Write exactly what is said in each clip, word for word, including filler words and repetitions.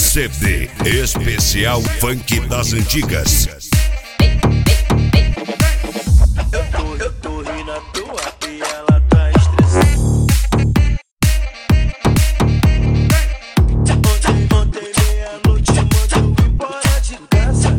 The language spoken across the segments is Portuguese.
C D especial Funk das Antigas. Eu tô, eu tô rindo à toa e ela tá estressada. Ontem, ontem, meia-noite, mandou eu embora de casa.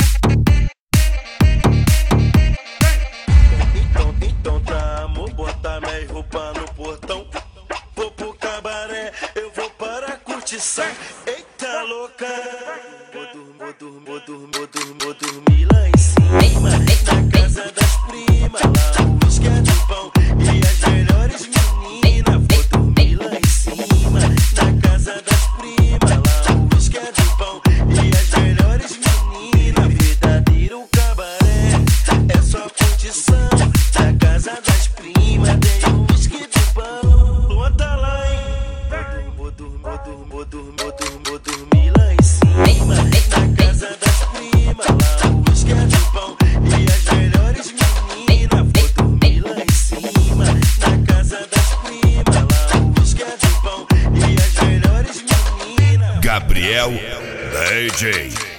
Então, então tá, amor, bota minha roupa no portão. Vou pro cabaré, eu vou para a curtição. Eita louca, vou dormir, vou dormir, vou dormir, vou dormir, vou dormir lá em cima, na casa das primas. Lá o uísque é do bom e as melhores meninas. Vou dormir lá em cima, na casa das primas. Lá o uísque é do bom e as melhores meninas. Verdadeiro cabaré é só curtição. Na casa das primas tem o uísque do bom. Lua tá lá, hein? Vou dormir, vou dormir, vou dormir, vou dormir, vou dormir lá em cima, na casa das primas. Lá o uísque é do bom e as melhores meninas. Vou dormir lá em cima, na casa das primas. Lá o uísque é do bom e as melhores meninas. Gabriel D J.